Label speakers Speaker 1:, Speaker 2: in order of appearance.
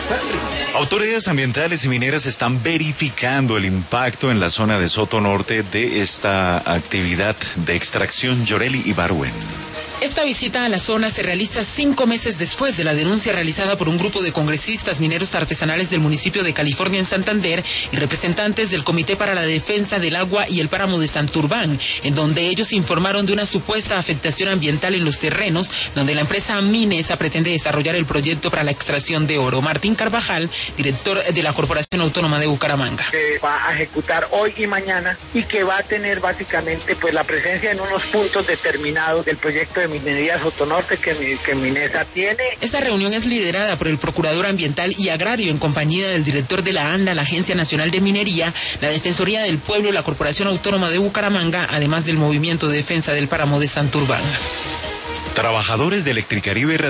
Speaker 1: Autoridades ambientales y mineras están verificando el impacto en la zona de Soto Norte de esta actividad de extracción Llorelli y Barwen.
Speaker 2: Esta visita a la zona se realiza 5 meses después de la denuncia realizada por un grupo de congresistas mineros artesanales del municipio de California en Santander y representantes del Comité para la Defensa del Agua y el Páramo de Santurbán, en donde ellos informaron de una supuesta afectación ambiental en los terrenos donde la empresa Minesa pretende desarrollar el proyecto para la extracción de oro. Martín Carvajal, director de la Corporación Autónoma de Bucaramanga.
Speaker 3: Que va a ejecutar hoy y mañana y que va a tener básicamente pues la presencia en unos puntos determinados del proyecto de minería Soto Norte que Minesa tiene.
Speaker 2: Esta reunión es liderada por el Procurador Ambiental y Agrario en compañía del director de la ANLA, la Agencia Nacional de Minería, la Defensoría del Pueblo, la Corporación Autónoma de Bucaramanga, además del Movimiento de Defensa del Páramo de Santurbán.
Speaker 1: Trabajadores de Electricaribe